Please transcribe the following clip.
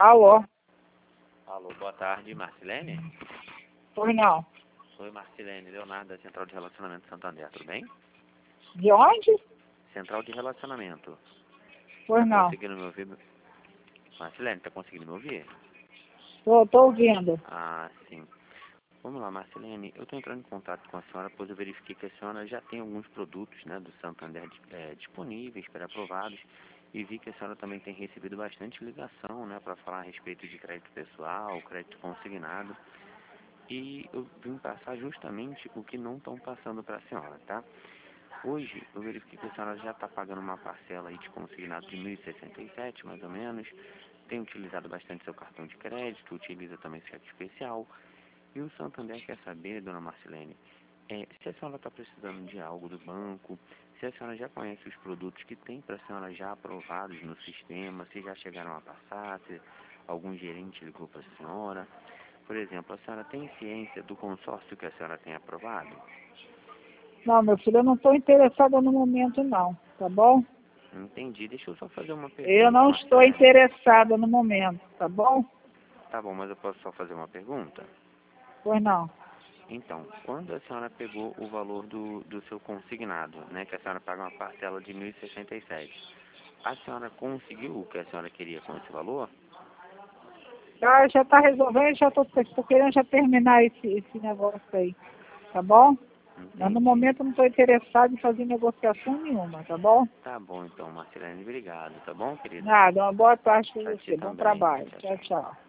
Alô? Alô, boa tarde, Marcilene? Pois não. Oi, Marcilene, Leonardo da Central de Relacionamento Santander, tudo bem? De onde? Central de Relacionamento. Pois Tá não. conseguindo me ouvir? Marcilene, tá conseguindo me ouvir? Tô ouvindo. Ah, sim. Vamos lá, Marcilene, eu estou entrando em contato com a senhora, pois eu verifiquei que a senhora já tem alguns produtos, né, do Santander disponíveis, pré-aprovados, e vi que a senhora também tem recebido bastante ligação, né, para falar a respeito de crédito pessoal, crédito consignado, e eu vim passar justamente o que não estão passando para a senhora, tá? Hoje, eu verifiquei que a senhora já está pagando uma parcela aí de consignado de 1.067, mais ou menos, tem utilizado bastante seu cartão de crédito, utiliza também cheque especial. E o Santander quer saber, dona Marcilene, se a senhora está precisando de algo do banco, se a senhora já conhece os produtos que tem para a senhora já aprovados no sistema, se já chegaram a passar, se algum gerente ligou para a senhora. Por exemplo, a senhora tem ciência do consórcio que a senhora tem aprovado? Não, meu filho, eu não estou interessada no momento, não. Tá bom? Entendi. Deixa eu só fazer uma Eu pergunta, não estou Marcilene. interessada no momento, tá bom? Tá bom, mas eu posso só fazer uma pergunta? Pois não. Então, quando a senhora pegou o valor do seu consignado, né, que a senhora paga uma parcela de 1.067, a senhora conseguiu o que a senhora queria com esse valor? Ah, já está resolvendo, já tô querendo já terminar esse negócio aí, tá bom? Mas no Entendi. momento eu não estou interessado em fazer negociação nenhuma, tá bom? Tá bom, então, Marcelene, obrigado, tá bom, querida? Nada, uma boa tarde para Pra ti você. Bom também. trabalho. Tchau, Tchau, tchau. tchau.